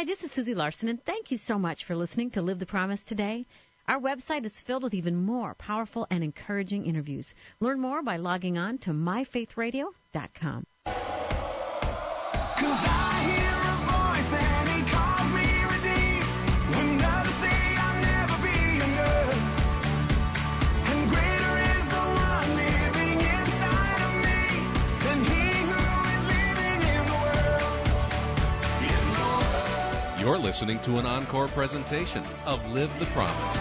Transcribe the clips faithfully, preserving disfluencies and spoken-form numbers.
Hi, this is Susie Larson, and thank you so much for listening to Live the Promise today. Our website is filled with even more powerful and encouraging interviews. Learn more by logging on to my faith radio dot com. You're listening to an encore presentation of Live the Promise.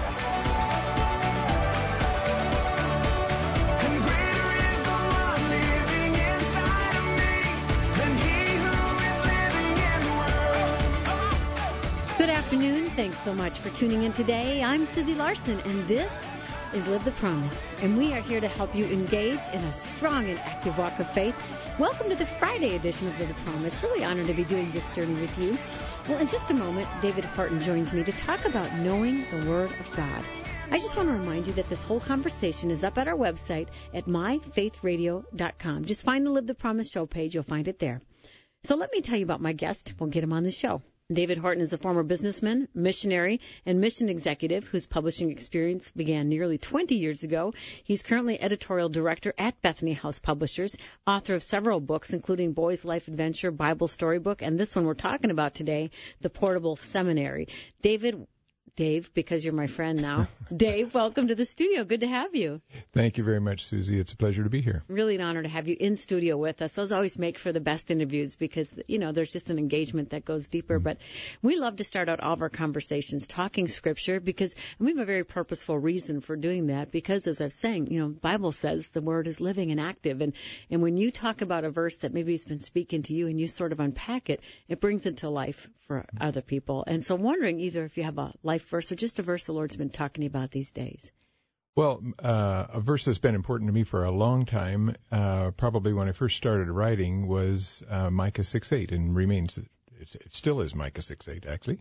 Good afternoon. Thanks so much for tuning in today. I'm Susie Larson, and this is Live the Promise, and we are here to help you engage in a strong and active walk of faith. Welcome to the Friday edition of Live the Promise. Really honored to be doing this journey with you. Well, in just a moment, David Horton joins me to talk about knowing the Word of God. I just want to remind you that this whole conversation is up at our website at my faith radio dot com. Just find the Live the Promise show page. You'll find it there. So let me tell you about my guest. We'll get him on the show. David Horton is a former businessman, missionary, and mission executive whose publishing experience began nearly twenty years ago. He's currently editorial director at Bethany House Publishers, author of several books, including Boy's Life Adventure, Bible Storybook, and this one we're talking about today, The Portable Seminary. David, Dave, because you're my friend now. Dave, welcome to the studio. Good to have you. Thank you very much, Susie. It's a pleasure to be here. Really an honor to have you in studio with us. Those always make for the best interviews because, you know, there's just an engagement that goes deeper. Mm-hmm. But we love to start out all of our conversations talking Scripture because and we have a very purposeful reason for doing that because, as I was saying, you know, the Bible says the Word is living and active. And, and when you talk about a verse that maybe it's been speaking to you and you sort of unpack it, it brings it to life for other people. And so wondering either if you have a life verse or just a verse the Lord's been talking about these days. Well, uh, a verse that's been important to me for a long time, uh, probably when I first started writing, was uh, Micah six eight, and remains, it's, it still is Micah six eight, actually.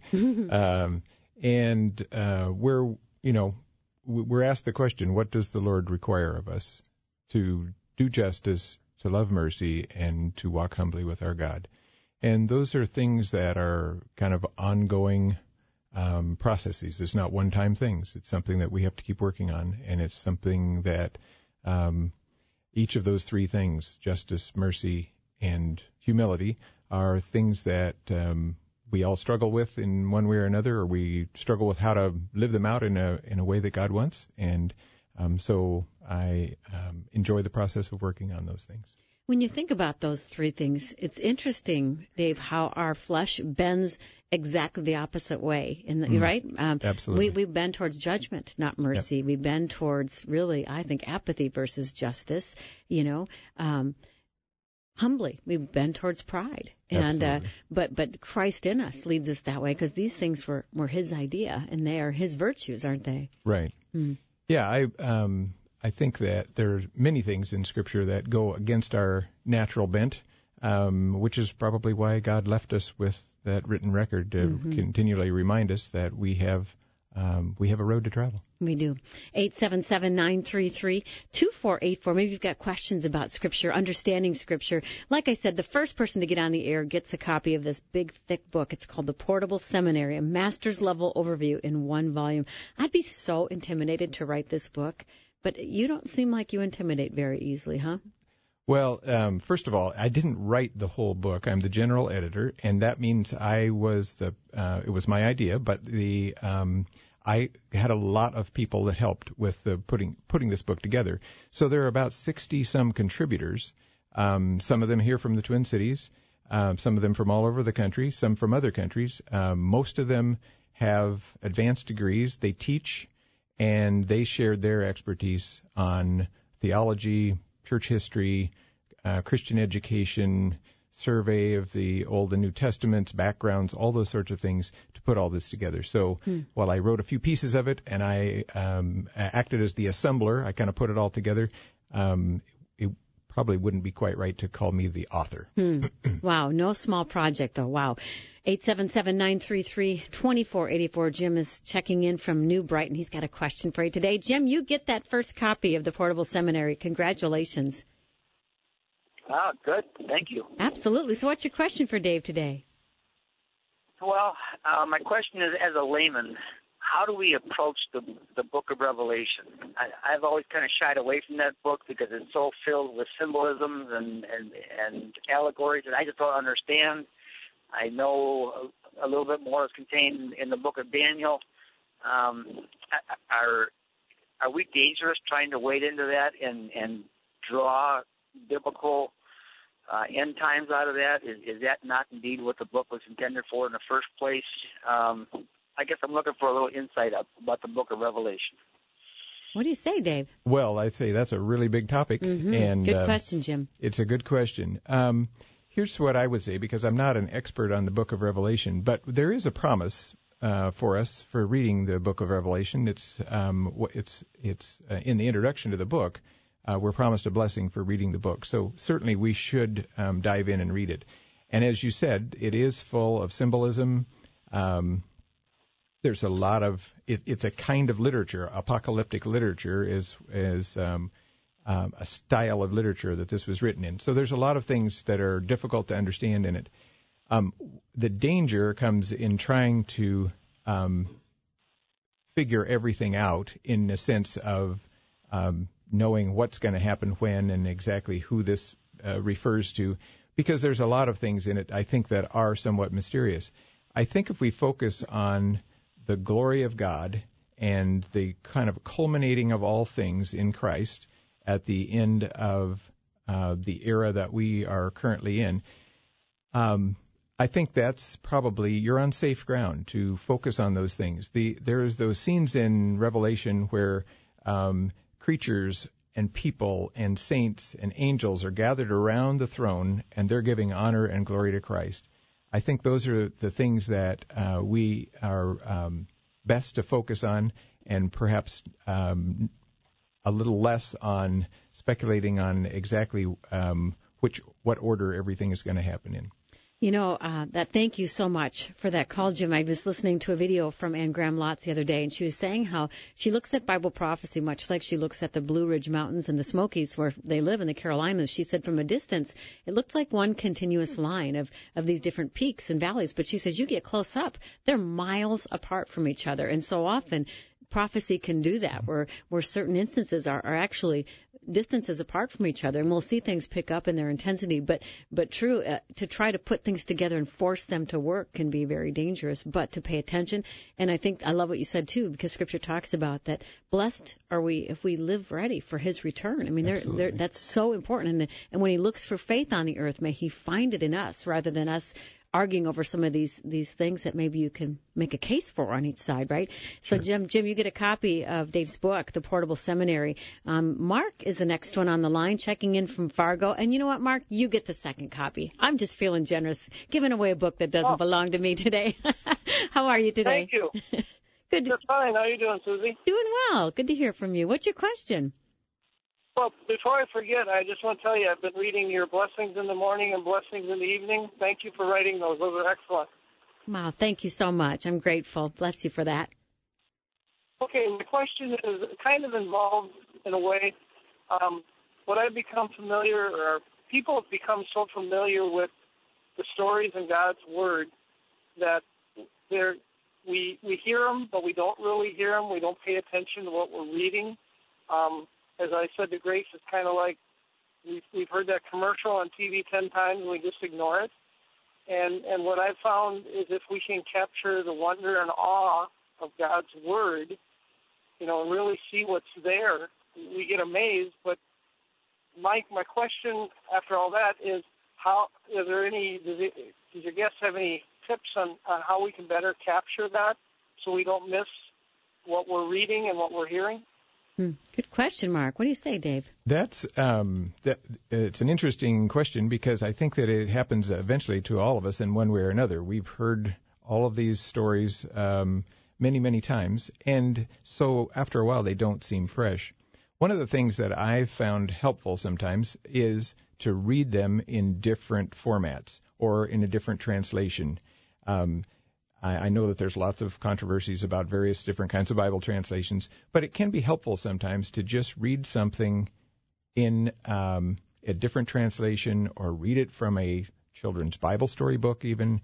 um, and uh, where, you know, we're asked the question, what does the Lord require of us? To do justice, to love mercy, and to walk humbly with our God. And those are things that are kind of ongoing Um, processes. It's not one-time things. It's something that we have to keep working on, and it's something that um, each of those three things, justice, mercy, and humility, are things that um, we all struggle with in one way or another, or we struggle with how to live them out in a in a way that God wants. And um, so I um, enjoy the process of working on those things. When you think about those three things, it's interesting, Dave, how our flesh bends exactly the opposite way, in the, mm, right? Um, absolutely. We, we bend towards judgment, not mercy. Yep. We bend towards, really, I think, apathy versus justice, you know. Um, humbly, we bend towards pride. And uh, but but Christ in us leads us that way because these things were, were His idea, and they are His virtues, aren't they? Right. Mm. Yeah, I... Um, I think that there are many things in Scripture that go against our natural bent, um, which is probably why God left us with that written record to mm-hmm. continually remind us that we have um, we have a road to travel. We do. eight seven seven, nine three three, two four eight four. Maybe you've got questions about Scripture, understanding Scripture. Like I said, the first person to get on the air gets a copy of this big, thick book. It's called The Portable Seminary, a master's level overview in one volume. I'd be so intimidated to write this book. But you don't seem like you intimidate very easily, huh? Well, um, first of all, I didn't write the whole book. I'm the general editor, and that means I was the. Uh, it was my idea, but the um, I had a lot of people that helped with the putting putting this book together. So there are about sixty some contributors. Um, some of them here from the Twin Cities, um, some of them from all over the country, some from other countries. Um, most of them have advanced degrees. They teach. And they shared their expertise on theology, church history, uh, Christian education, survey of the Old and New Testaments, backgrounds, all those sorts of things to put all this together. So hmm. while I wrote a few pieces of it and I um, acted as the assembler, I kind of put it all together, um, it probably wouldn't be quite right to call me the author. Hmm. Wow, no small project, though. Wow. eight seven seven, nine three three, two four eight four. Jim is checking in from New Brighton. He's got a question for you today. Jim, you get that first copy of The Portable Seminary. Congratulations. Ah, good. Thank you. Absolutely. So what's your question for Dave today? Well, uh, my question is, as a layman, how do we approach the the book of Revelation? I, I've always kind of shied away from that book because it's so filled with symbolisms and, and, and allegories that I just don't understand. I know a, a little bit more is contained in the book of Daniel. Um, are are we dangerous trying to wade into that and, and draw biblical uh, end times out of that? Is, is that not indeed what the book was intended for in the first place? Um, I guess I'm looking for a little insight about the book of Revelation. What do you say, Dave? Well, I'd say that's a really big topic. Mm-hmm. And good uh, question, Jim. It's a good question. Um, here's what I would say, because I'm not an expert on the book of Revelation, but there is a promise uh, for us for reading the book of Revelation. It's um, it's it's uh, in the introduction to the book. Uh, we're promised a blessing for reading the book. So certainly we should um, dive in and read it. And as you said, it is full of symbolism. Um, there's a lot of, it, it's a kind of literature. Apocalyptic literature is, is um, um, a style of literature that this was written in. So there's a lot of things that are difficult to understand in it. Um, the danger comes in trying to um, figure everything out in the sense of um, knowing what's going to happen when and exactly who this uh, refers to, because there's a lot of things in it, I think, that are somewhat mysterious. I think if we focus on the glory of God and the kind of culminating of all things in Christ at the end of uh, the era that we are currently in, um, I think that's probably, you're on safe ground to focus on those things. The, there's those scenes in Revelation where um, creatures and people and saints and angels are gathered around the throne, and they're giving honor and glory to Christ. I think those are the things that uh, we are um, best to focus on, and perhaps um, a little less on speculating on exactly um, which what order everything is going to happen in. You know, uh, that. Thank you so much for that call, Jim. I was listening to a video from Anne Graham Lotz the other day, and she was saying how she looks at Bible prophecy much like she looks at the Blue Ridge Mountains and the Smokies where they live in the Carolinas. She said from a distance, it looked like one continuous line of, of these different peaks and valleys. But she says you get close up, they're miles apart from each other. And so often prophecy can do that, where, where certain instances are, are actually distances apart from each other, and we'll see things pick up in their intensity. But but true, uh, to try to put things together and force them to work can be very dangerous. But to pay attention, and I think I love what you said too, because Scripture talks about that. Blessed are we if we live ready for His return. I mean, they're, they're, that's so important. And and when He looks for faith on the earth, may He find it in us rather than us arguing over some of these these things that maybe you can make a case for on each side, right? So, sure. Jim, Jim, you get a copy of Dave's book, The Portable Seminary. Um, Mark is the next one on the line, checking in from Fargo. And you know what, Mark? You get the second copy. I'm just feeling generous, giving away a book that doesn't oh. belong to me today. How are you today? Thank you. Good. That's fine. How are you doing, Susie? Doing well. Good to hear from you. What's your question? Well, before I forget, I just want to tell you I've been reading your Blessings in the Morning and Blessings in the Evening. Thank you for writing those. Those are excellent. Wow, thank you so much. I'm grateful. Bless you for that. Okay, my question is kind of involved in a way. Um, what I've become familiar, or people have become so familiar with the stories in God's Word that they're, we we hear them, but we don't really hear them. We don't pay attention to what we're reading. Um, as I said to Grace, it's kind of like we've, we've heard that commercial on T V ten times and we just ignore it. And and what I've found is if we can capture the wonder and awe of God's Word, you know, and really see what's there, we get amazed. But Mike, my question after all that is, how are there any? Does, it, does your guest have any tips on, on how we can better capture that so we don't miss what we're reading and what we're hearing? Hmm. Good question, Mark. What do you say, Dave? That's um, that, it's an interesting question because I think that it happens eventually to all of us in one way or another. We've heard all of these stories um, many, many times, and so after a while they don't seem fresh. One of the things that I've found helpful sometimes is to read them in different formats or in a different translation. Um, I, I know that there's lots of controversies about various different kinds of Bible translations, but it can be helpful sometimes to just read something in um, a different translation or read it from a children's Bible story book even.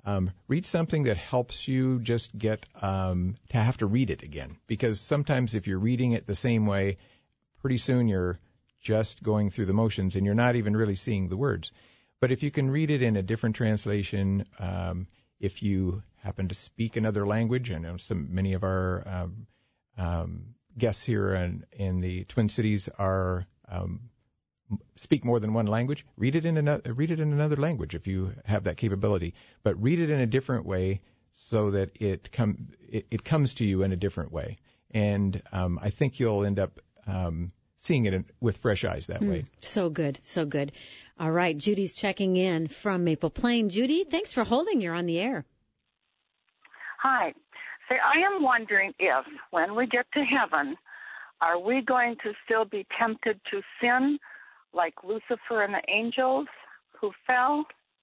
um, read something that helps you just get um, to have to read it again. Because sometimes if you're reading it the same way, pretty soon you're just going through the motions and you're not even really seeing the words. But if you can read it in a different translation, um, if you happen to speak another language, I know some many of our um, um, guests here in, in the Twin Cities are um, speak more than one language. Read it in another read it in another language if you have that capability. But read it in a different way so that it come it, it comes to you in a different way. And um, I think you'll end up um, seeing it in, with fresh eyes that mm, way. So good, so good. All right, Judy's checking in from Maple Plain. Judy, thanks for holding. You're on the air. Hi. Say, I am wondering if, when we get to heaven, are we going to still be tempted to sin like Lucifer and the angels who fell?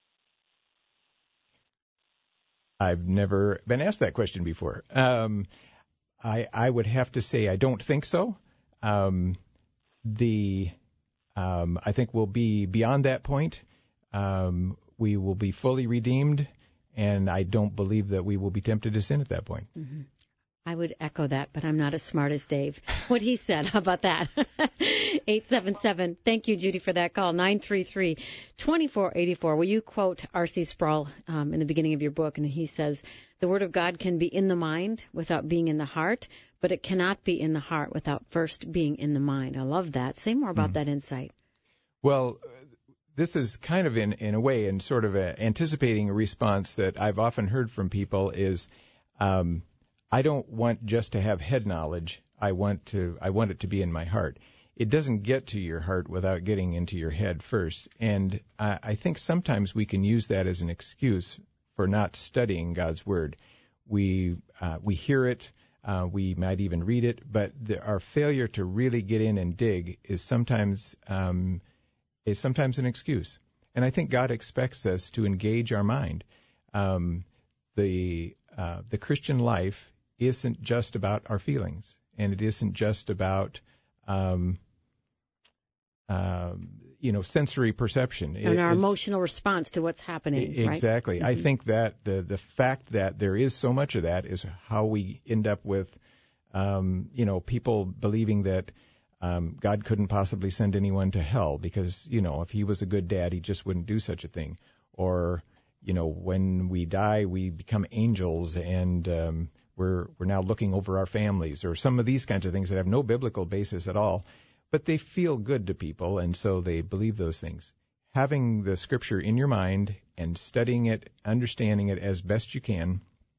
I've never been asked that question before. Um, I, I would have to say I don't think so. Um, the um, I think we'll be beyond that point. Um, we will be fully redeemed, and I don't believe that we will be tempted to sin at that point. Mm-hmm. I would echo that, but I'm not as smart as Dave. What he said, how about that? eight seven seven, thank you, Judy, for that call, nine three three, two four eight four. Well, you quote R C Sproul um, in the beginning of your book, and he says, the Word of God can be in the mind without being in the heart, but it cannot be in the heart without first being in the mind. I love that. Say more about mm. that insight. Well, this is kind of in, in a way, and sort of a, anticipating a response that I've often heard from people is, um, I don't want just to have head knowledge. I want to. I want it to be in my heart. It doesn't get to your heart without getting into your head first. And I, I think sometimes we can use that as an excuse for not studying God's Word. We uh, we hear it. Uh, we might even read it, but the, our failure to really get in and dig is sometimes um, is sometimes an excuse. And I think God expects us to engage our mind. Um, the uh, the Christian life isn't just about our feelings, and it isn't just about um, uh, you know sensory perception and it, our emotional response to what's happening. Exactly. Right? Mm-hmm. I think that the the fact that there is so much of that is how we end up with um, you know people believing that um, God couldn't possibly send anyone to hell because you know if He was a good dad, He just wouldn't do such a thing. Or you know when we die, we become angels and um, We're we're now looking over our families, or some of these kinds of things that have no biblical basis at all, but they feel good to people, and so they believe those things. Having the Scripture in your mind and studying it, understanding it as best you can,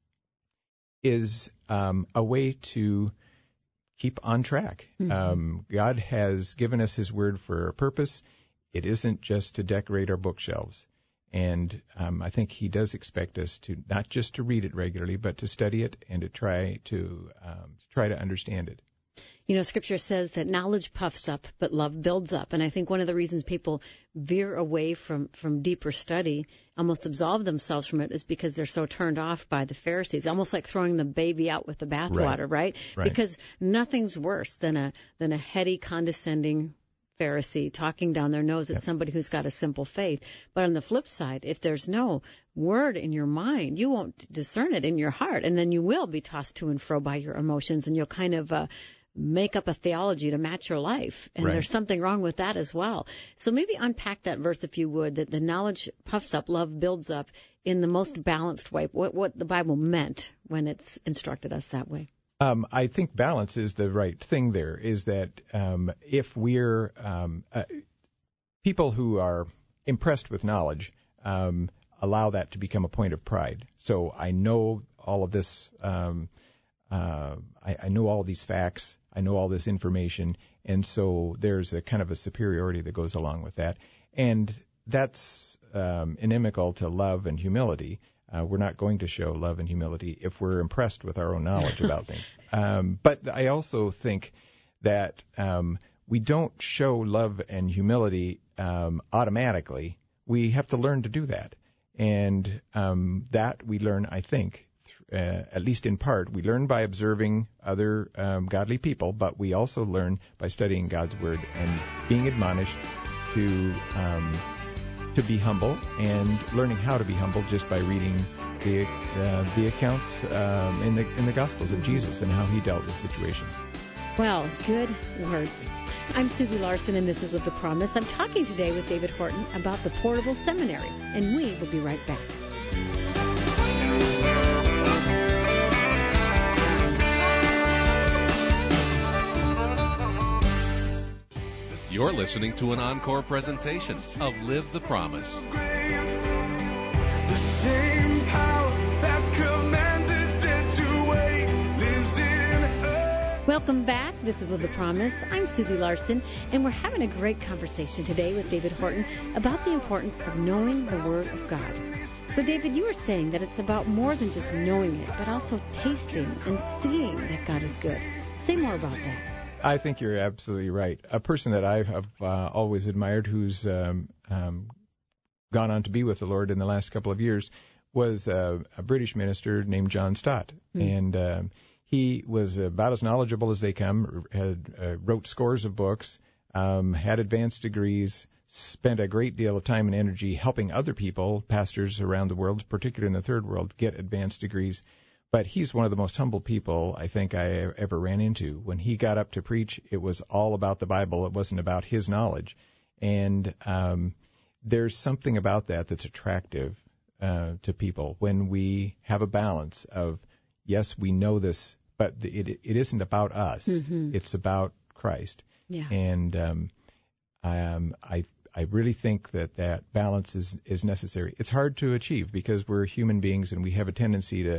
is um, a way to keep on track. Mm-hmm. Um, God has given us His Word for a purpose. It isn't just to decorate our bookshelves. And um, I think He does expect us to not just to read it regularly, but to study it and to try to um, try to understand it. You know, Scripture says that knowledge puffs up, but love builds up. And I think one of the reasons people veer away from, from deeper study, almost absolve themselves from it, is because they're so turned off by the Pharisees, almost like throwing the baby out with the bathwater, right? right? Right. Because nothing's worse than a than a heady, condescending Pharisee talking down their nose at yep. somebody who's got a simple faith. But on the flip side, if there's no word in your mind, you won't discern it in your heart, and then you will be tossed to and fro by your emotions, and you'll kind of uh, make up a theology to match your life. And right. there's something wrong with that as well. So maybe unpack that verse, if you would, that the knowledge puffs up, love builds up, in the most balanced way, what, what the Bible meant when it's instructed us that way. Um, I think balance is the right thing there, is that um, if we're um, uh, people who are impressed with knowledge um, allow that to become a point of pride. So I know all of this, um, uh, I, I know all these facts, I know all this information, and so there's a kind of a superiority that goes along with that. And that's um, inimical to love and humility. Uh, we're not going to show love and humility if we're impressed with our own knowledge about things. Um, but I also think that um, we don't show love and humility um, automatically. We have to learn to do that. And um, that we learn, I think, th- uh, at least in part, we learn by observing other um, godly people, but we also learn by studying God's Word and being admonished to... Um, to be humble, and learning how to be humble just by reading the uh, the accounts um, in the in the Gospels of Jesus and how he dealt with situations. Well, good words. I'm Susie Larson, and this is Live the Promise. I'm talking today with David Horton about the Portable Seminary, and we will be right back. You're listening to an encore presentation of Live the Promise. The same power that commanded dead to wait lives in us. Welcome back. This is Live the Promise. I'm Susie Larson, and we're having a great conversation today with David Horton about the importance of knowing the Word of God. So, David, you were saying that it's about more than just knowing it, but also tasting and seeing that God is good. Say more about that. I think you're absolutely right. A person that I have uh, always admired who's um, um, gone on to be with the Lord in the last couple of years was uh, a British minister named John Stott. Mm. And uh, he was about as knowledgeable as they come, had, uh, wrote scores of books, um, had advanced degrees, spent a great deal of time and energy helping other people, pastors around the world, particularly in the third world, get advanced degrees. But he's one of the most humble people I think I ever ran into. When he got up to preach, it was all about the Bible. It wasn't about his knowledge. And um, there's something about that that's attractive uh, to people when we have a balance of, yes, we know this, but it it isn't about us. Mm-hmm. It's about Christ. Yeah. And um, I, um, I I really think that that balance is, is necessary. It's hard to achieve because we're human beings and we have a tendency to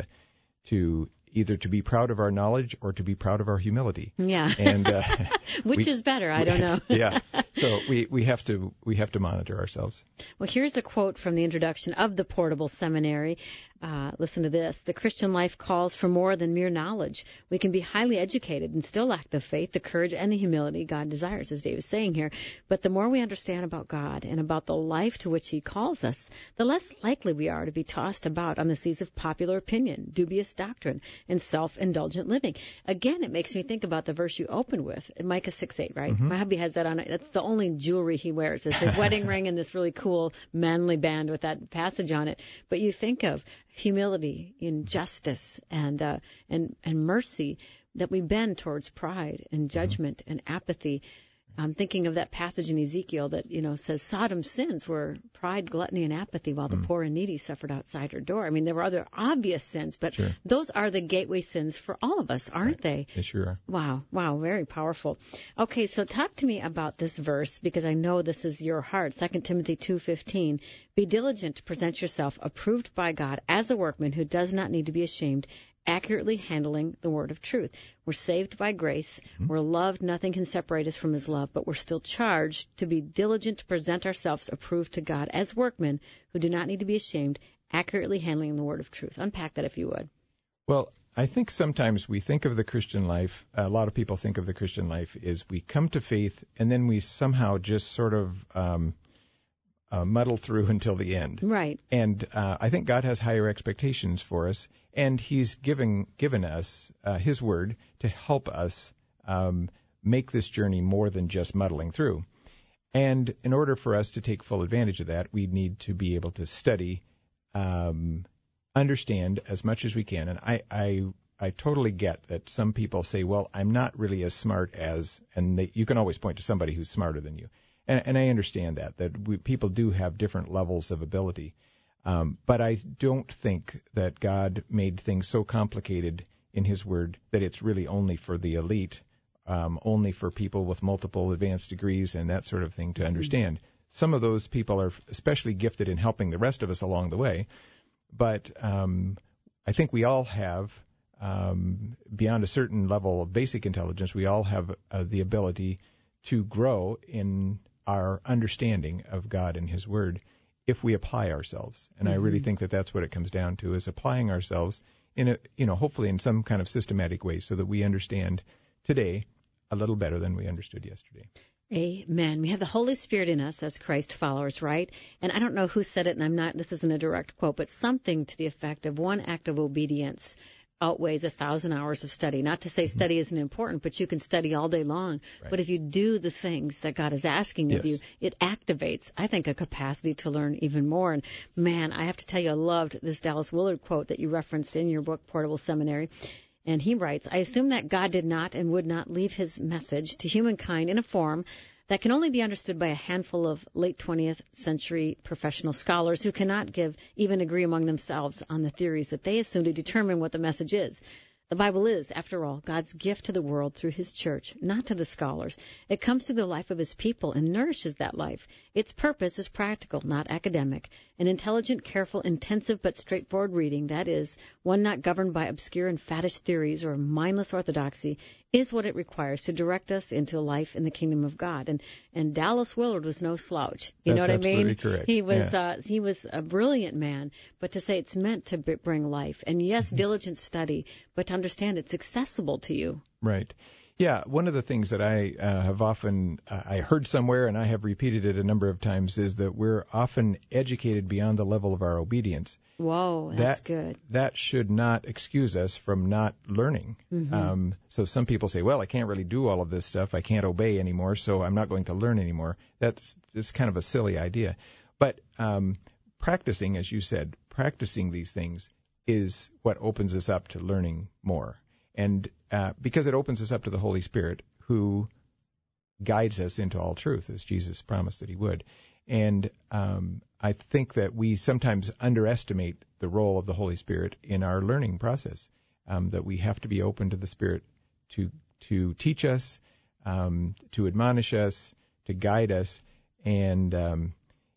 to either to be proud of our knowledge or to be proud of our humility. Yeah. And uh, which we, is better? I don't know. Yeah. So we, we have to we have to monitor ourselves. Well, here's a quote from the introduction of the Portable Seminary. Uh, listen to this. The Christian life calls for more than mere knowledge. We can be highly educated and still lack the faith, the courage, and the humility God desires, as Dave is saying here. But the more we understand about God and about the life to which he calls us, the less likely we are to be tossed about on the seas of popular opinion, dubious doctrine, and self-indulgent living. Again, it makes me think about the verse you opened with, Micah six eight, right? Mm-hmm. My hubby has that on it. That's the only jewelry he wears is his wedding ring and this really cool manly band with that passage on it. But you think of humility, in justice, and uh, and and mercy, that we bend towards pride and judgment mm-hmm. and apathy. I'm thinking of that passage in Ezekiel that, you know, says Sodom's sins were pride, gluttony, and apathy, while mm. the poor and needy suffered outside her door. I mean, there were other obvious sins, but sure. those are the gateway sins for all of us, aren't right. they? They sure are. Wow, wow, very powerful. Okay, so talk to me about this verse, because I know this is your heart. Second Timothy two fifteen. Be diligent to present yourself approved by God as a workman who does not need to be ashamed, accurately handling the word of truth. We're saved by grace. Mm-hmm. We're loved. Nothing can separate us from his love, but we're still charged to be diligent to present ourselves approved to God as workmen who do not need to be ashamed, accurately handling the word of truth. Unpack that if you would. Well, I think sometimes we think of the Christian life, a lot of people think of the Christian life is we come to faith and then we somehow just sort of um, uh, muddle through until the end. Right. And uh, I think God has higher expectations for us. And he's given given us uh, his word to help us um, make this journey more than just muddling through. And in order for us to take full advantage of that, we need to be able to study, um, understand as much as we can. And I, I I totally get that some people say, well, I'm not really as smart as, and they, you can always point to somebody who's smarter than you. And, and I understand that, that we, people do have different levels of ability. Um, but I don't think that God made things so complicated in his word that it's really only for the elite, um, only for people with multiple advanced degrees and that sort of thing to mm-hmm. understand. Some of those people are especially gifted in helping the rest of us along the way. But um, I think we all have, um, beyond a certain level of basic intelligence, we all have uh, the ability to grow in our understanding of God and his word if we apply ourselves. And mm-hmm. I really think that that's what it comes down to, is applying ourselves in a, you know, hopefully in some kind of systematic way so that we understand today a little better than we understood yesterday. Amen. We have the Holy Spirit in us as Christ followers, right? And I don't know who said it, and I'm not, this isn't a direct quote, but something to the effect of one act of obedience outweighs a thousand hours of study. Not to say study isn't important, but you can study all day long. Right. But if you do the things that God is asking of Yes. you, it activates, I think, a capacity to learn even more. And man, I have to tell you, I loved this Dallas Willard quote that you referenced in your book, Portable Seminary. And he writes, I assume that God did not and would not leave his message to humankind in a form that can only be understood by a handful of late twentieth century professional scholars who cannot give, even agree among themselves on the theories that they assume to determine what the message is. The Bible is, after all, God's gift to the world through his church, not to the scholars. It comes through the life of his people and nourishes that life. Its purpose is practical, not academic. An intelligent, careful, intensive, but straightforward reading, that is, one not governed by obscure and faddish theories or mindless orthodoxy, is what it requires to direct us into life in the kingdom of God. And and Dallas Willard was no slouch. You know That's what I mean? absolutely correct. He was Yeah. uh, he was a brilliant man, but to say it's meant to b- bring life, and yes, Mm-hmm. diligent study, but to understand it's accessible to you. Right. Yeah, one of the things that I uh, have often uh, I heard somewhere, and I have repeated it a number of times, is that we're often educated beyond the level of our obedience. Whoa, that's that, good. That should not excuse us from not learning. Mm-hmm. Um, so some people say, well, I can't really do all of this stuff. I can't obey anymore, so I'm not going to learn anymore. That's, that's kind of a silly idea. But um, practicing, as you said, practicing these things is what opens us up to learning more. And uh, because it opens us up to the Holy Spirit, who guides us into all truth, as Jesus promised that he would. And um, I think that we sometimes underestimate the role of the Holy Spirit in our learning process, um, that we have to be open to the Spirit to to teach us, um, to admonish us, to guide us. And um,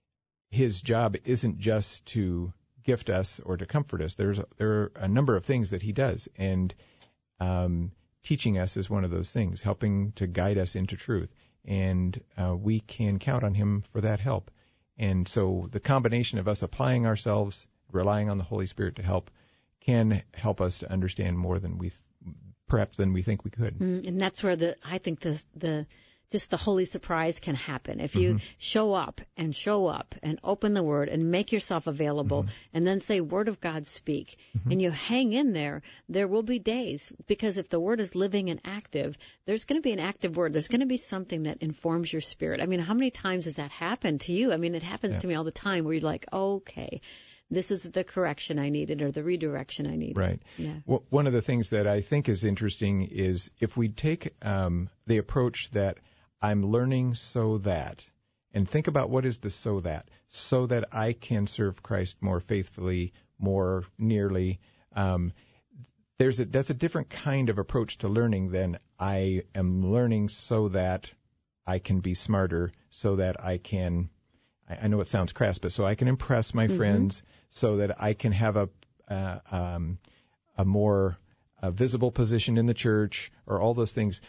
his job isn't just to gift us or to comfort us. There's there are a number of things that he does, and um, teaching us is one of those things, helping to guide us into truth. And uh, we can count on him for that help. And so the combination of us applying ourselves, relying on the Holy Spirit to help, can help us to understand more than we, th- perhaps than we think we could. Mm, and that's where the I think the the just the holy surprise can happen. If you Mm-hmm. show up and show up and open the Word and make yourself available Mm-hmm. and then say, Word of God, speak, Mm-hmm. and you hang in there, there will be days, because if the Word is living and active, there's going to be an active Word. There's going to be something that informs your spirit. I mean, how many times has that happened to you? I mean, it happens Yeah. to me all the time where you're like, okay, this is the correction I needed or the redirection I needed. Right. Yeah. Well, one of the things that I think is interesting is if we take um, the approach that I'm learning so that, and think about what is the so that, so that I can serve Christ more faithfully, more nearly. Um, there's a, that's a different kind of approach to learning than I am learning so that I can be smarter, so that I can, I, I know it sounds crass, but so I can impress my Mm-hmm. friends, so that I can have a uh, um, a more uh, visible position in the church, or all those things.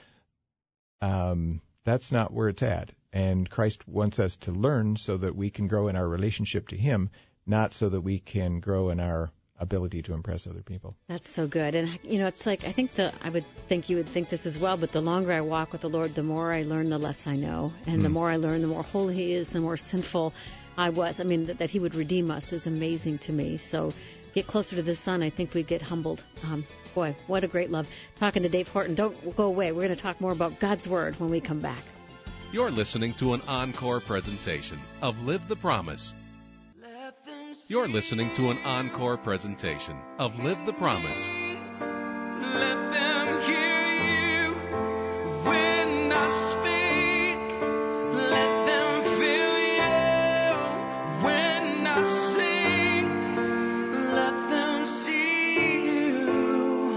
Um, that's not where it's at. And Christ wants us to learn so that we can grow in our relationship to him, not so that we can grow in our ability to impress other people. That's so good. And, you know, it's like, I think the, I would think you would think this as well, but the longer I walk with the Lord, the more I learn, the less I know. And the more I learn, the more holy he is, the more sinful I was. I mean, that, that he would redeem us is amazing to me. So get closer to the Son. I think we get humbled. Um, boy, what a great love. Talking to Dave Horton. Don't go away. We're going to talk more about God's Word when we come back. You're listening to an encore presentation of Live the Promise. You're listening to an encore presentation of Live the Promise. Let them hear you when I speak. Let them feel you when I sing. Let them see you.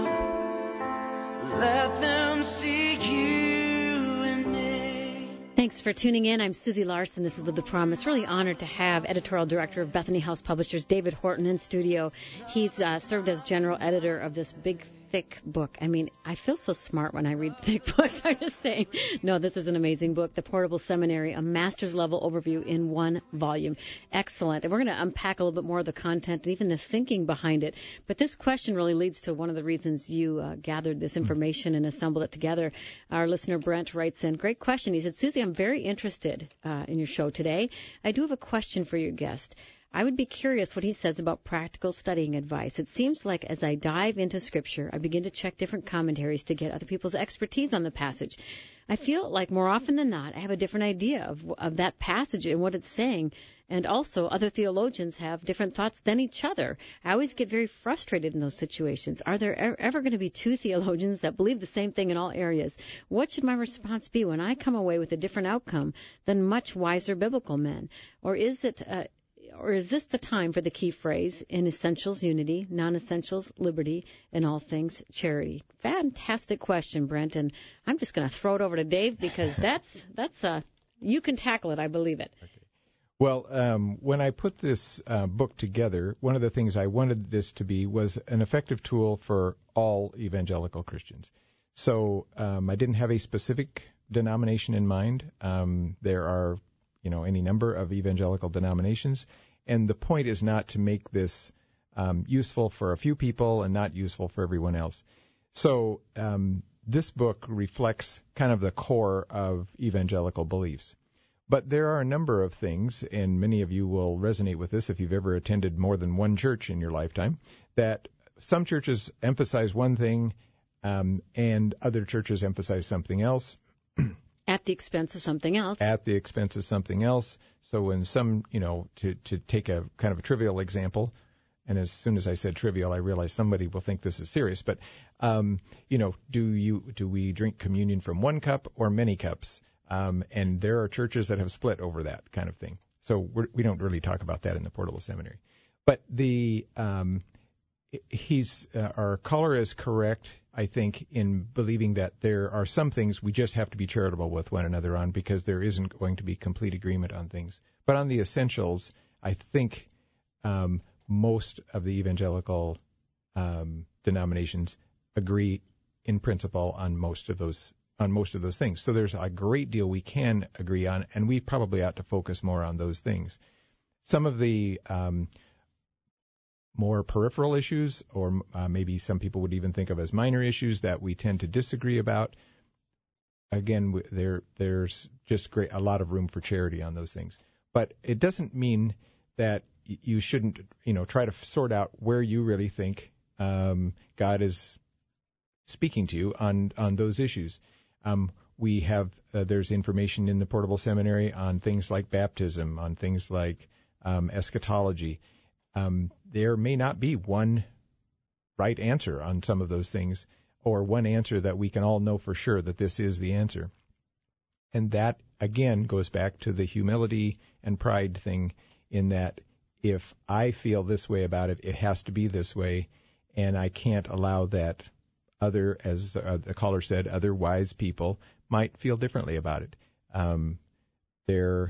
Let them see you in me. Thanks for tuning in. I'm Susie Larson. This is Live the Promise. Really honored to have editorial director of Bethany House Publishers, David Horton, in studio. He's uh, served as general editor of this big, thick book. I mean, I feel so smart when I read thick books. I'm just saying. No, this is an amazing book, The Portable Seminary, a master's level overview in one volume. Excellent. And we're going to unpack a little bit more of the content and even the thinking behind it. But this question really leads to one of the reasons you uh, gathered this information and assembled it together. Our listener Brent writes in, great question. He said, Susie, I'm very interested uh, in your show today. I do have a question for your guest. I would be curious what he says about practical studying advice. It seems like as I dive into Scripture, I begin to check different commentaries to get other people's expertise on the passage. I feel like more often than not, I have a different idea of, of that passage and what it's saying. And also, other theologians have different thoughts than each other. I always get very frustrated in those situations. Are there ever going to be two theologians that believe the same thing in all areas? What should my response be when I come away with a different outcome than much wiser biblical men? Or is it... Uh, Or is this the time for the key phrase, in essentials, unity, non-essentials, liberty, in all things, charity? Fantastic question, Brent, and I'm just going to throw it over to Dave because that's, that's uh, you can tackle it, I believe it. Okay. Well, um, when I put this uh, book together, one of the things I wanted this to be was an effective tool for all evangelical Christians. So um, I didn't have a specific denomination in mind. Um, there are you know, any number of evangelical denominations. And the point is not to make this um, useful for a few people and not useful for everyone else. So um, this book reflects kind of the core of evangelical beliefs. But there are a number of things, and many of you will resonate with this if you've ever attended more than one church in your lifetime, that some churches emphasize one thing um, and other churches emphasize something else. At the expense of something else. At the expense of something else. So when some, you know, to, to take a kind of a trivial example, and as soon as I said trivial, I realized somebody will think this is serious, but, um, you know, do you do we drink communion from one cup or many cups? Um, and there are churches that have split over that kind of thing. So we're, we don't really talk about that in the Portable Seminary. But the um, he's uh, our caller is correct, I think, in believing that there are some things we just have to be charitable with one another on because there isn't going to be complete agreement on things. But on the essentials, I think um, most of the evangelical um, denominations agree in principle on most of those on most of those things. So there's a great deal we can agree on, and we probably ought to focus more on those things. Some of the um, more peripheral issues, or uh, maybe some people would even think of as minor issues that we tend to disagree about, again, w- there there's just great a lot of room for charity on those things. But it doesn't mean that y- you shouldn't, you know, try to f- sort out where you really think um, God is speaking to you on, on those issues. Um, we have, uh, there's information in the Portable Seminary on things like baptism, on things like um, eschatology. Um, there may not be one right answer on some of those things, or one answer that we can all know for sure that this is the answer. And that, again, goes back to the humility and pride thing, in that if I feel this way about it, it has to be this way, and I can't allow that other, as uh, the caller said, other wise people might feel differently about it. Um, there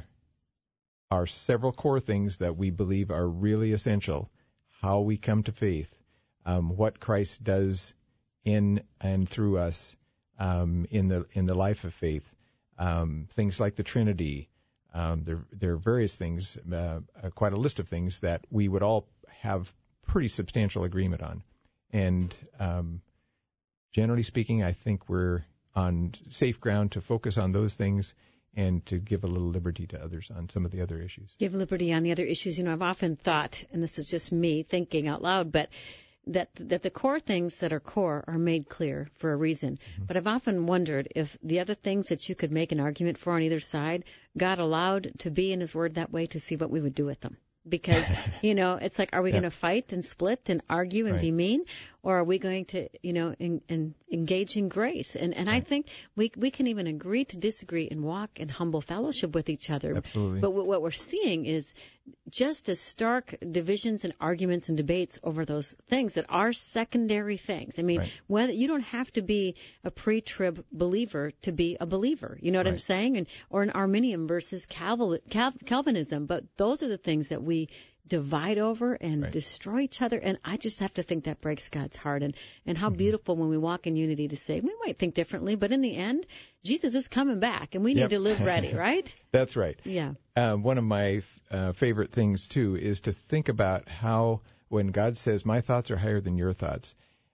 are several core things that we believe are really essential: how we come to faith, um, what Christ does in and through us um, in the in the life of faith, um, things like the Trinity. Um, there, there are various things, uh, uh, quite a list of things that we would all have pretty substantial agreement on. And um, generally speaking, I think we're on safe ground to focus on those things and to give a little liberty to others on some of the other issues. Give liberty on the other issues. You know, I've often thought, and this is just me thinking out loud, but that that the core things that are core are made clear for a reason. Mm-hmm. But I've often wondered if the other things that you could make an argument for on either side, God allowed to be in His Word that way, to see what we would do with them. Because, you know, it's like, are we yeah. going to fight and split and argue and right. be mean? Or are we going to, you know, in, in, engage in grace? And and right. I think we we can even agree to disagree and walk in humble fellowship with each other. Absolutely. But what we're seeing is just as stark divisions and arguments and debates over those things that are secondary things. I mean, right. whether you don't have to be a pre-trib believer to be a believer. You know what right. I'm saying? And or an Arminian versus Calvin, Cal, Calvinism. But those are the things that we divide over and right. destroy each other. And I just have to think that breaks God's heart. And, and how mm-hmm. beautiful when we walk in unity to say, we might think differently, but in the end, Jesus is coming back, and we yep. need to live ready, right? That's right. Yeah. Uh, one of my uh, favorite things, too, is to think about how when God says, my thoughts are higher than your thoughts,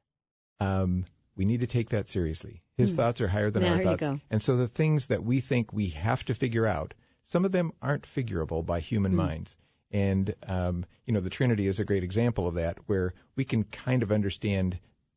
um, we need to take that seriously. His mm. thoughts are higher than yeah, our thoughts. You go. And so the things that we think we have to figure out, some of them aren't figurable by human mm. minds. And, um, you know, the Trinity is a great example of that, where we can kind of understand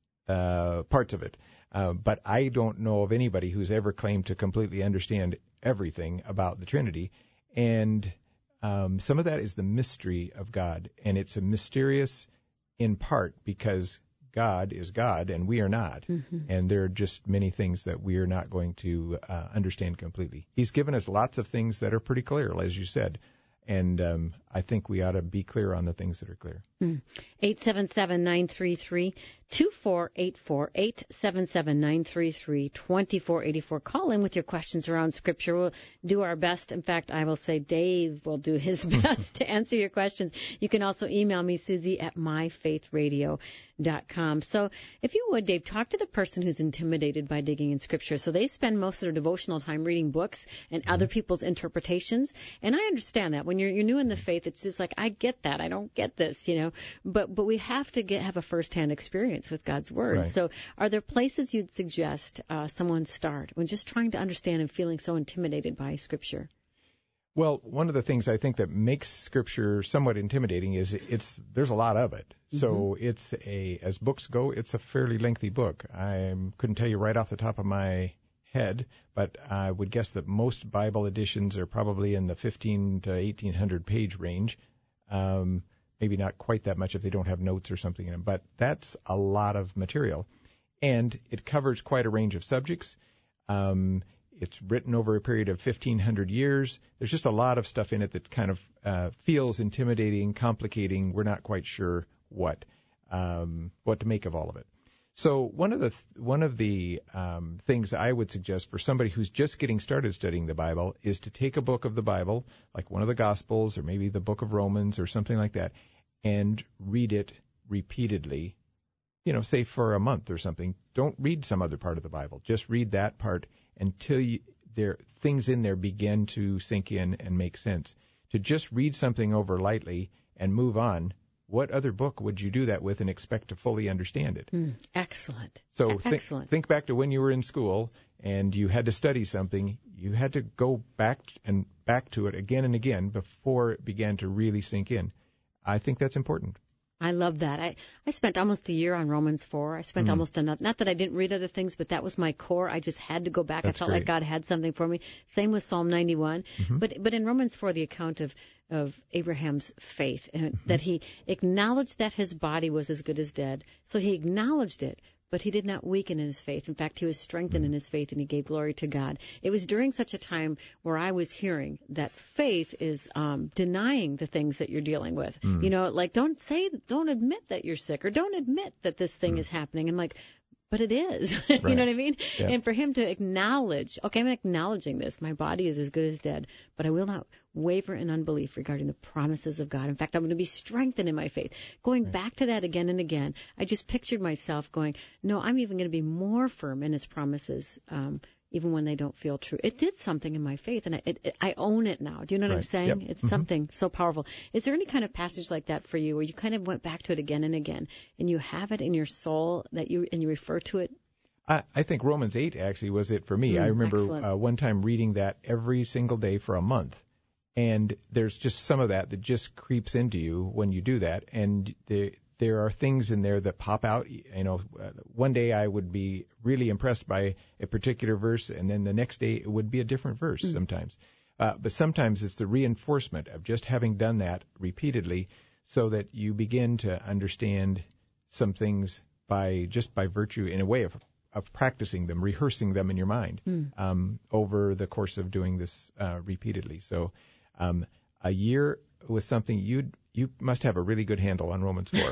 uh, parts of it. Uh, but I don't know of anybody who's ever claimed to completely understand everything about the Trinity. And um, some of that is the mystery of God. And it's a mysterious in part because God is God and we are not. Mm-hmm. And there are just many things that we are not going to uh, understand completely. He's given us lots of things that are pretty clear, as you said. And um, I think we ought to be clear on the things that are clear. Mm. eight seven seven, nine three three, two four eight four, eight seven seven, nine three three, two four eight four. Call in with your questions around Scripture. We'll do our best. In fact, I will say Dave will do his best to answer your questions. You can also email me, Susie, at my faith radio dot com. So if you would, Dave, talk to the person who's intimidated by digging in Scripture. So they spend most of their devotional time reading books and mm-hmm. other people's interpretations. And I understand that. When you're, you're new in the faith, it's just like, I get that. I don't get this, you know. But but we have to get have a firsthand experience with God's Word. Right. So are there places you'd suggest uh, someone start when just trying to understand and feeling so intimidated by Scripture? Well, one of the things I think that makes Scripture somewhat intimidating is it's there's a lot of it. Mm-hmm. So it's a, as books go, it's a fairly lengthy book. I couldn't tell you right off the top of my head, but I would guess that most Bible editions are probably in the fifteen to eighteen hundred page range. Um, maybe not quite that much if they don't have notes or something in them, but that's a lot of material. And it covers quite a range of subjects. Um, it's written over a period of fifteen hundred years. There's just a lot of stuff in it that kind of uh, feels intimidating, complicating. We're not quite sure what um, what to make of all of it. So one of the th- one of the um, things I would suggest for somebody who's just getting started studying the Bible is to take a book of the Bible, like one of the Gospels or maybe the book of Romans or something like that, and read it repeatedly, you know, say for a month or something. Don't read some other part of the Bible. Just read that part until you, there things in there begin to sink in and make sense. To just read something over lightly and move on, what other book would you do that with and expect to fully understand it? Mm, excellent. So th- excellent. think back to when you were in school and you had to study something. You had to go back and back to it again and again before it began to really sink in. I think that's important. I love that. I, I spent almost a year on Romans four. I spent mm. almost enough. Not that I didn't read other things, but that was my core. I just had to go back. That's I felt great. like God had something for me. Same with Psalm ninety-one. Mm-hmm. But but in Romans four, the account of, of Abraham's faith, and mm-hmm. that he acknowledged that his body was as good as dead. So he acknowledged it, but he did not weaken in his faith. In fact, he was strengthened mm. in his faith, and he gave glory to God. It was during such a time where I was hearing that faith is um, denying the things that you're dealing with. Mm. You know, like don't say, don't admit that you're sick, or don't admit that this thing mm. is happening. I'm like, but it is. Right. You know what I mean? Yeah. And for him to acknowledge, okay, I'm acknowledging this. My body is as good as dead, but I will not waver in unbelief regarding the promises of God. In fact, I'm going to be strengthened in my faith. Going right. back to that again and again, I just pictured myself going, no, I'm even going to be more firm in his promises, um, even when they don't feel true. It did something in my faith, and I, it, it, I own it now. Do you know what right. I'm saying? Yep. It's mm-hmm. something so powerful. Is there any kind of passage like that for you where you kind of went back to it again and again, and you have it in your soul that you and you refer to it? I, I think Romans eight actually was it for me. Mm, I remember uh, one time reading that every single day for a month. And there's just some of that that just creeps into you when you do that. And the, there are things in there that pop out. You know, uh, one day I would be really impressed by a particular verse, and then the next day it would be a different verse mm. sometimes. Uh, but sometimes it's the reinforcement of just having done that repeatedly so that you begin to understand some things by just by virtue, in a way of of practicing them, rehearsing them in your mind mm. um, over the course of doing this uh, repeatedly. So um, a year with something, you you must have a really good handle on Romans four.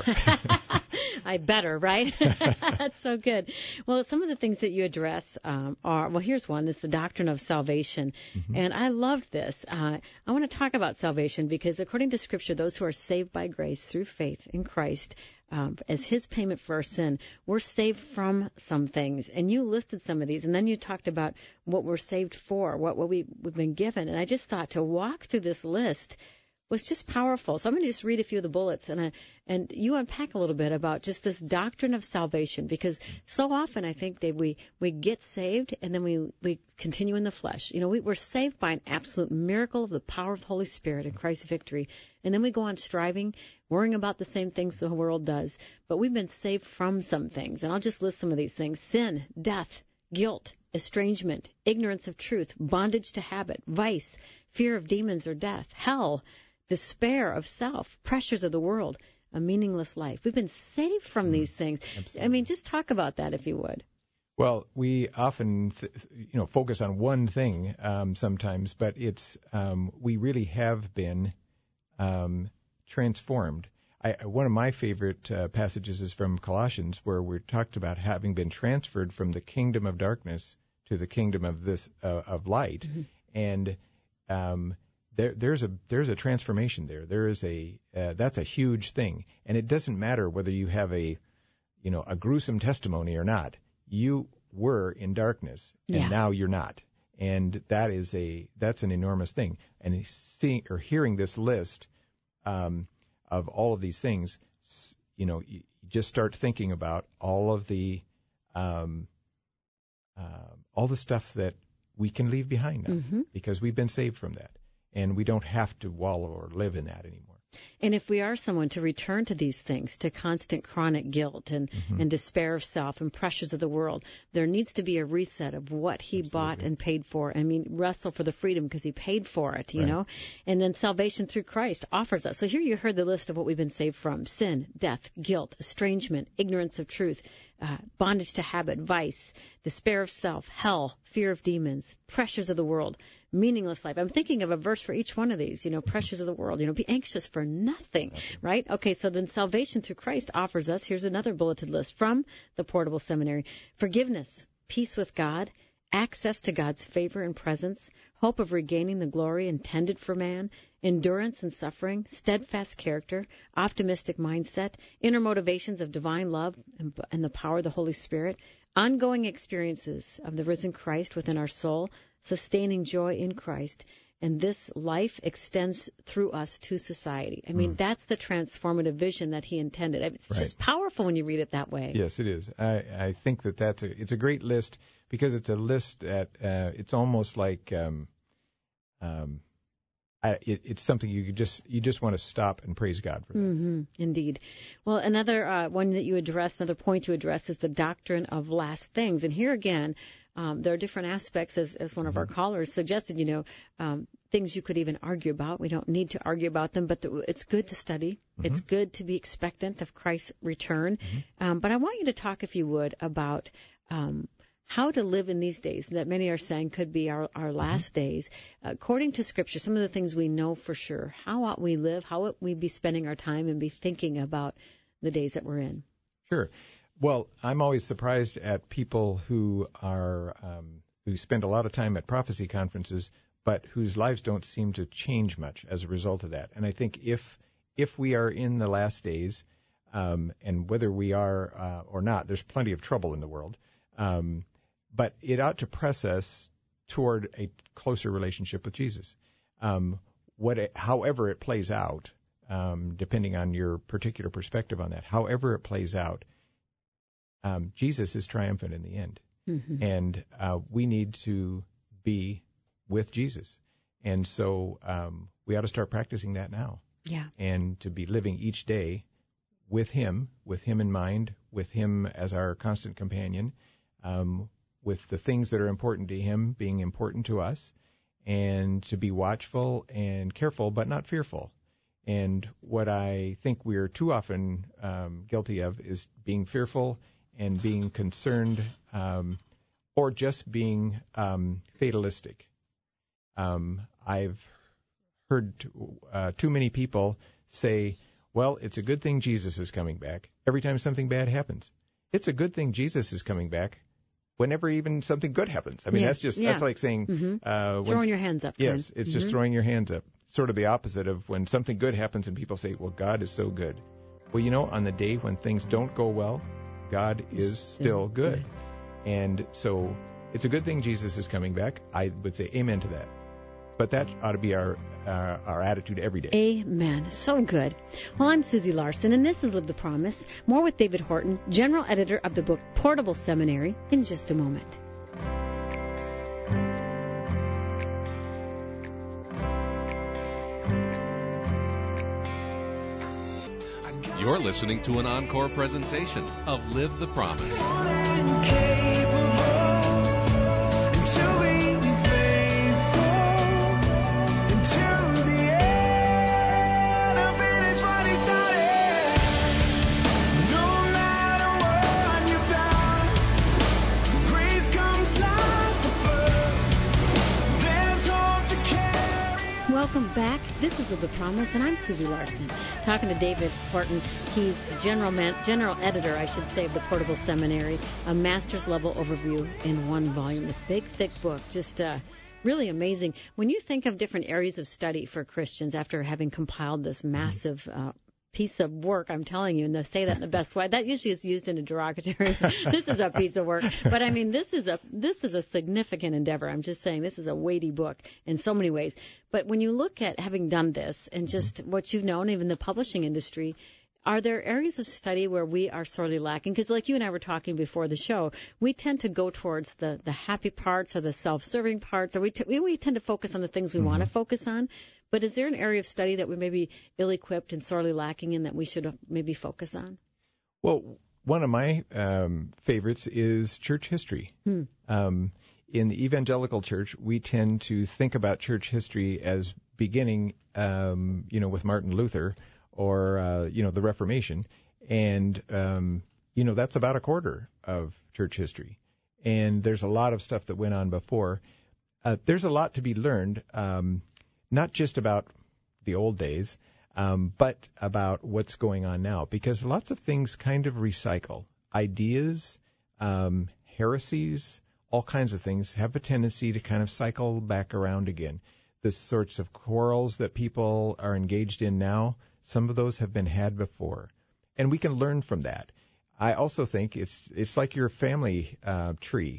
I better, right? That's so good. Well, some of the things that you address um, are, well, here's one. It's the doctrine of salvation. Mm-hmm. And I loved this. Uh, I want to talk about salvation because according to Scripture, those who are saved by grace through faith in Christ, Um, as his payment for our sin, we're saved from some things. And you listed some of these, and then you talked about what we're saved for, what, what we, we've been given. And I just thought to walk through this list was just powerful. So I'm going to just read a few of the bullets, and, I, and you unpack a little bit about just this doctrine of salvation, because so often I think that we, we get saved, and then we, we continue in the flesh. You know, we, we're saved by an absolute miracle of the power of the Holy Spirit and Christ's victory, and then we go on striving, worrying about the same things the world does. But we've been saved from some things, and I'll just list some of these things: sin, death, guilt, estrangement, ignorance of truth, bondage to habit, vice, fear of demons or death, hell, despair of self, pressures of the world, a meaningless life. We've been saved from these things. Absolutely. I mean, just talk about that if you would. Well, we often, th- you know, focus on one thing um, sometimes, but it's um, we really have been um, transformed. I, one of my favorite uh, passages is from Colossians, where we're talked about having been transferred from the kingdom of darkness to the kingdom of this uh, of light, mm-hmm. and um, there, there's a there's a transformation there. There is a uh, that's a huge thing, and it doesn't matter whether you have a you know a gruesome testimony or not. You were in darkness, and yeah. now you're not, and that is a that's an enormous thing. And seeing or hearing this list um, of all of these things, you know, you just start thinking about all of the um, uh, all the stuff that we can leave behind now, mm-hmm. because we've been saved from that, and we don't have to wallow or live in that anymore. And if we are someone to return to these things, to constant chronic guilt and, mm-hmm. and despair of self and pressures of the world, there needs to be a reset of what he Absolutely. Bought and paid for. I mean, wrestle for the freedom because he paid for it, you right. know. And then salvation through Christ offers us. So here you heard the list of what we've been saved from: sin, death, guilt, estrangement, ignorance of truth, uh, bondage to habit, vice, despair of self, hell, fear of demons, pressures of the world, meaningless life. I'm thinking of a verse for each one of these, you know, pressures of the world, you know, be anxious for nothing, right? Okay, so then salvation through Christ offers us, here's another bulleted list from the Portable Seminary: forgiveness, peace with God, access to God's favor and presence, hope of regaining the glory intended for man, endurance in suffering, steadfast character, optimistic mindset, inner motivations of divine love and, and the power of the Holy Spirit, ongoing experiences of the risen Christ within our soul, sustaining joy in Christ, and this life extends through us to society. I mean, mm. that's the transformative vision that he intended. It's right. just powerful when you read it that way. Yes, it is. I, I think that that's a, it's a great list, because it's a list that uh, it's almost like um, um, I, it, it's something you could just you just want to stop and praise God for that. Mm-hmm. Indeed. Well, another uh, one that you address, another point you address, is the doctrine of last things. And here again, Um, there are different aspects, as, as one of our callers suggested, you know, um, things you could even argue about. We don't need to argue about them, but the, it's good to study. Mm-hmm. It's good to be expectant of Christ's return. Mm-hmm. Um, but I want you to talk, if you would, about um, how to live in these days that many are saying could be our, our last mm-hmm. days. According to Scripture, some of the things we know for sure. How ought we live? How ought we be spending our time and be thinking about the days that we're in? Sure. Well, I'm always surprised at people who are um, who spend a lot of time at prophecy conferences, but whose lives don't seem to change much as a result of that. And I think if if we are in the last days, um, and whether we are uh, or not, there's plenty of trouble in the world. Um, but it ought to press us toward a closer relationship with Jesus. Um, what, it, however it plays out, um, depending on your particular perspective on that, however it plays out. Um, Jesus is triumphant in the end, mm-hmm. and uh, we need to be with Jesus, and so um, we ought to start practicing that now. Yeah, and to be living each day with Him, with Him in mind, with Him as our constant companion, um, with the things that are important to Him being important to us, and to be watchful and careful, but not fearful. And what I think we're too often um, guilty of is being fearful and being concerned, um, or just being um, fatalistic. Um, I've heard t- uh, too many people say, well, it's a good thing Jesus is coming back every time something bad happens. It's a good thing Jesus is coming back whenever even something good happens. I mean, yeah. that's just yeah. that's like saying... Mm-hmm. Uh, when, throwing your hands up. Yes, Ken. it's mm-hmm. just throwing your hands up. Sort of the opposite of when something good happens and people say, well, God is so good. Well, you know, on the day when things don't go well, God is still good. And so it's a good thing Jesus is coming back. I would say amen to that. but that ought to be our uh, our attitude every day. Amen. So good. Well, I'm Susie Larson, and this is Live the Promise. More with David Horton, general editor of the book Portable Seminary, in just a moment. You're listening to an encore presentation of Live the Promise. Welcome back. This is The Promise, and I'm Susie Larson, talking to David Horton. He's general man, general editor, I should say, of the Portable Seminary, a master's level overview in one volume. This big, thick book, just uh, really amazing. When you think of different areas of study for Christians after having compiled this massive uh, piece of work, I'm telling you, and they say that in the best way. That usually is used in a derogatory. This is a piece of work, but I mean, this is a this is a significant endeavor. I'm just saying, this is a weighty book in so many ways. But when you look at having done this and just what you've known, even the publishing industry, are there areas of study where we are sorely lacking? Because like you and I were talking before the show, we tend to go towards the, the happy parts or the self-serving parts, or we, t- we tend to focus on the things we mm-hmm. want to focus on. But is there an area of study that we may be ill-equipped and sorely lacking in that we should maybe focus on? Well, one of my um, favorites is church history. Hmm. Um, in the evangelical church, we tend to think about church history as beginning, um, you know, with Martin Luther or, uh, you know, the Reformation. And, um, you know, that's about a quarter of church history. And there's a lot of stuff that went on before. Uh, there's a lot to be learned. Um Not just about the old days, um, but about what's going on now. Because lots of things kind of recycle. Ideas, um, heresies, all kinds of things have a tendency to kind of cycle back around again. The sorts of quarrels that people are engaged in now, some of those have been had before. And we can learn from that. I also think it's it's like your family uh, tree.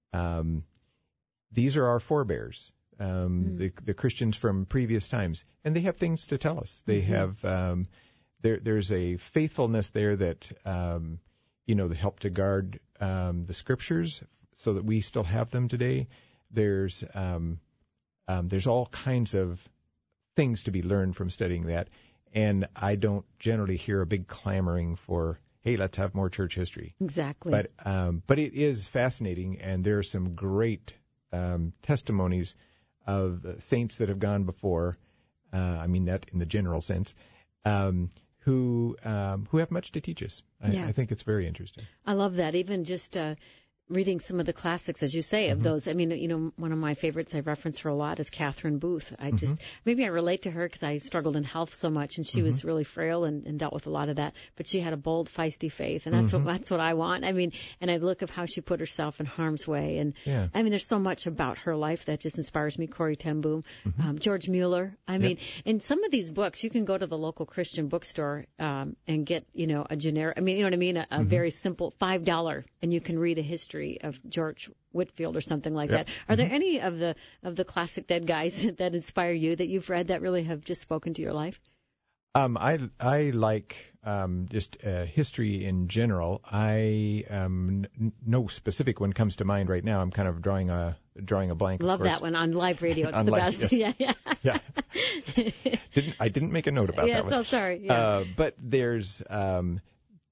Um, these are our forebears. Um, mm. the, the Christians from previous times, and they have things to tell us. They mm-hmm. have um, there. There's a faithfulness there that um, you know that helped to guard um, the Scriptures, so that we still have them today. There's um, um, there's all kinds of things to be learned from studying that, and I don't generally hear a big clamoring for, hey, let's have more church history. Exactly. But um, but it is fascinating, and there are some great um, testimonies of saints that have gone before, uh, I mean that in the general sense, um, who um, who have much to teach us. I, yeah. I think it's very interesting. I love that. Even just uh, reading some of the classics, as you say, of mm-hmm. those. I mean, you know, one of my favorites I reference her a lot is Catherine Booth. I just, mm-hmm. maybe I relate to her because I struggled in health so much, and she mm-hmm. was really frail and, and dealt with a lot of that. But she had a bold, feisty faith, and that's mm-hmm. what that's what I want. I mean, and I look of how she put herself in harm's way, and yeah. I mean, there's so much about her life that just inspires me. Corrie ten Boom, mm-hmm. um, George Mueller. I yep. mean, in some of these books, you can go to the local Christian bookstore um, and get, you know, a generic. I mean, you know what I mean, a, a mm-hmm. very simple five dollar, and you can read a history of George Whitfield or something like yep. that. Are mm-hmm. there any of the of the classic dead guys that inspire you that you've read that really have just spoken to your life? Um, I I like um, just uh, history in general. I um, n- no specific one comes to mind right now. I'm kind of drawing a drawing a blank. Love that one on live radio. It's the live, best. Yes. Yeah, yeah. yeah. didn't I didn't make a note about yeah, that one. Yeah, so sorry. Yeah. Uh, but there's um,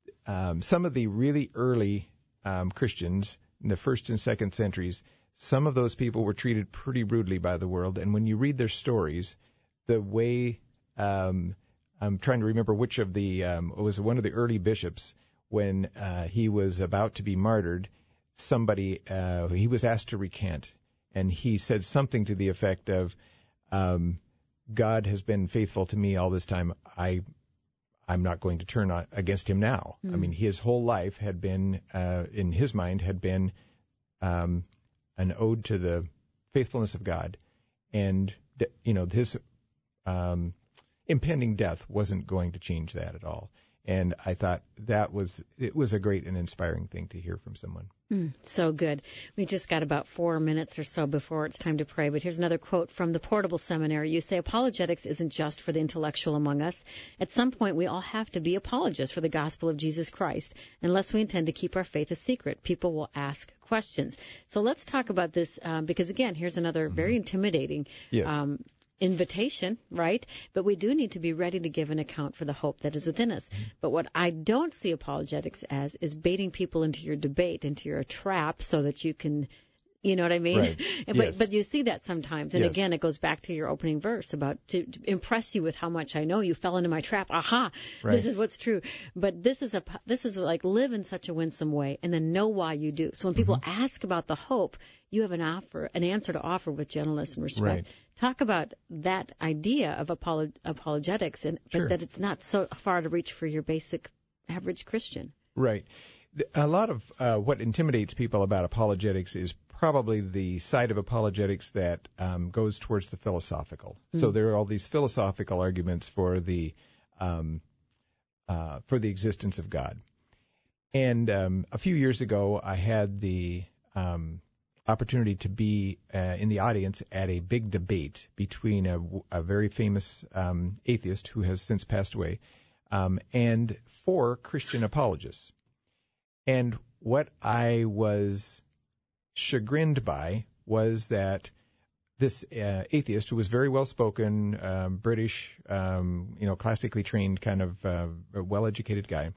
um, some of the really early um, Christians in the first and second centuries. Some of those people were treated pretty brutally by the world, and when you read their stories, the way um, I'm trying to remember which of the um, it was one of the early bishops when uh, he was about to be martyred. Somebody uh, he was asked to recant, and he said something to the effect of, um, "God has been faithful to me all this time. I." I'm not going to turn on, against him now. Mm. I mean, his whole life had been, uh, in his mind, had been um, an ode to the faithfulness of God. And, you know, his um, impending death wasn't going to change that at all. And I thought that was, it was a great and inspiring thing to hear from someone. Mm, so good. We just got about four minutes or so before it's time to pray, but here's another quote from the Portable Seminary. You say, apologetics isn't just for the intellectual among us. At some point, we all have to be apologists for the gospel of Jesus Christ. Unless we intend to keep our faith a secret, people will ask questions. So let's talk about this, um, because, again, here's another mm-hmm. very intimidating yes. um invitation, right? But we do need to be ready to give an account for the hope that is within us. Mm-hmm. But what I don't see apologetics as is baiting people into your debate, into your trap, so that you can, you know what I mean? Right. but yes. but you see that sometimes. And yes. again, it goes back to your opening verse about to, to impress you with how much I know. You fell into my trap. Aha! Right. This is what's true. But this is a this is like live in such a winsome way, and then know why you do. So when people mm-hmm. ask about the hope, you have an offer, an answer to offer with gentleness and respect. Right. Talk about that idea of apolo- apologetics, and sure. but that it's not so far to reach for your basic average Christian. Right. A lot of uh, what intimidates people about apologetics is probably the side of apologetics that um, goes towards the philosophical. Mm. So there are all these philosophical arguments for the um, uh, for the existence of God. And um, a few years ago, I had the um, opportunity to be uh, in the audience at a big debate between a, a very famous um, atheist who has since passed away um, and four Christian apologists. And what I was chagrined by was that this uh, atheist, who was very well-spoken, um, British, um, you know, classically trained, kind of uh, well-educated guy,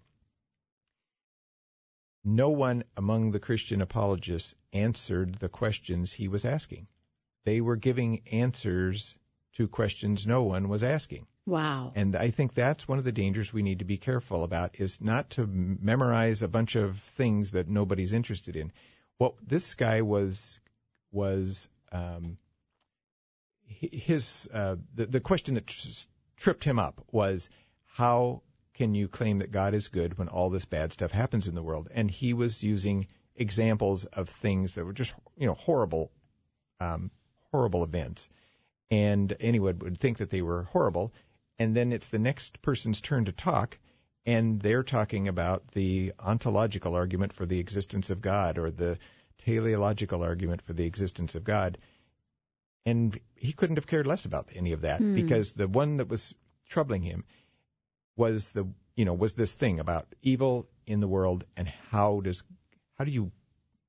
no one among the Christian apologists answered the questions he was asking. They were giving answers to questions no one was asking. Wow. And I think that's one of the dangers we need to be careful about, is not to memorize a bunch of things that nobody's interested in. What this guy was, was um, his uh, the, the question that tr- tripped him up was, how can you claim that God is good when all this bad stuff happens in the world? And he was using examples of things that were just, you know, horrible, um, horrible events. And anyone would think that they were horrible. And then it's the next person's turn to talk, and they're talking about the ontological argument for the existence of God, or the teleological argument for the existence of God. And he couldn't have cared less about any of that, hmm. because the one that was troubling him was the, you know, was this thing about evil in the world, and how does, how do you,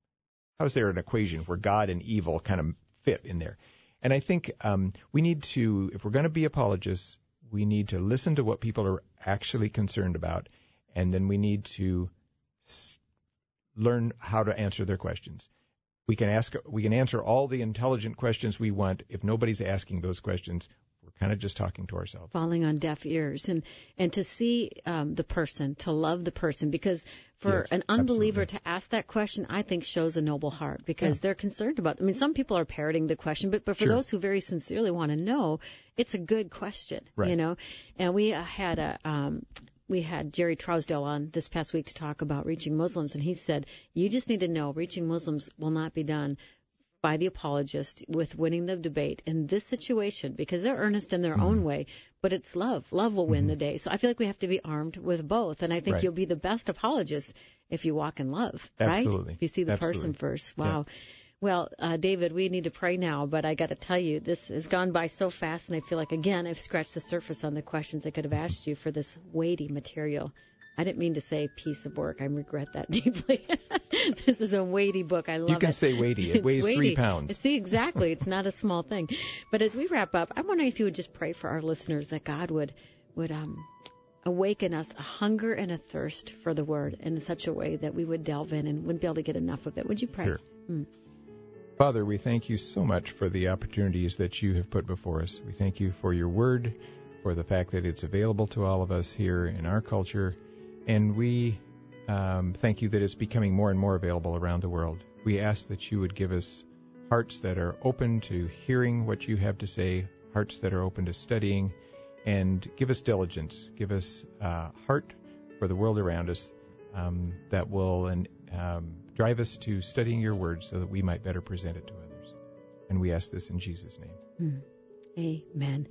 how is there an equation where God and evil kind of fit in there? And I think um, we need to, if we're going to be apologists, we need to listen to what people are actually concerned about, and then we need to s- learn how to answer their questions. We can ask, we can answer all the intelligent questions we want. If nobody's asking those questions, we're kind of just talking to ourselves. Falling on deaf ears. And and to see um, the person, to love the person, because for yes, an unbeliever absolutely. to ask that question, I think shows a noble heart, because yeah. they're concerned about, I mean, some people are parroting the question, but, but for sure. those who very sincerely want to know, it's a good question, right. you know. And we uh, had a... Um, We had Jerry Trousdale on this past week to talk about reaching Muslims, and he said, you just need to know reaching Muslims will not be done by the apologist with winning the debate in this situation, because they're earnest in their mm-hmm. own way, but it's love. Love will win mm-hmm. the day. So I feel like we have to be armed with both, and I think right. you'll be the best apologist if you walk in love, Absolutely. right? If you see the Absolutely. person first. Wow. Yeah. Well, uh, David, we need to pray now, but I got to tell you, this has gone by so fast, and I feel like, again, I've scratched the surface on the questions I could have asked you for this weighty material. I didn't mean to say piece of work. I regret that deeply. This is a weighty book. I love it. You can it. say weighty. It It's weighs weighty. three pounds. See, exactly. It's not a small thing. But as we wrap up, I'm wondering if you would just pray for our listeners that God would would um, awaken us a hunger and a thirst for the Word in such a way that we would delve in and wouldn't be able to get enough of it. Would you pray? Sure. Mm. Father, we thank you so much for the opportunities that you have put before us. We thank you for your Word, for the fact that it's available to all of us here in our culture. And we um, thank you that it's becoming more and more available around the world. We ask that you would give us hearts that are open to hearing what you have to say, hearts that are open to studying, and give us diligence. Give us uh, heart for the world around us um, that will and, um, drive us to studying your word so that we might better present it to others. And we ask this in Jesus' name. Mm. Amen.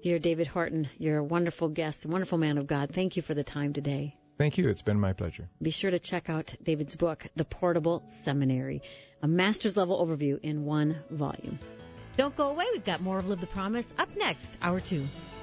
Dear David Horton, you're a wonderful guest, a wonderful man of God. Thank you for the time today. Thank you. It's been my pleasure. Be sure to check out David's book, The Portable Seminary, a master's level overview in one volume. Don't go away. We've got more of Live the Promise up next, hour two.